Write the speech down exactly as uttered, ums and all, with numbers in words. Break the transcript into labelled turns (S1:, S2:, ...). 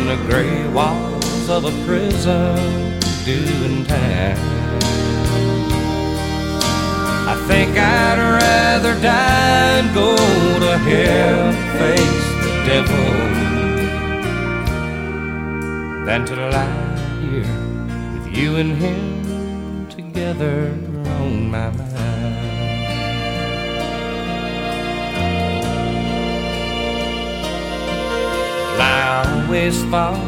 S1: the gray walls of a prison doing time. I think I'd rather die and go to hell, face the devil, than to lie here with you and him together on my mind. I always thought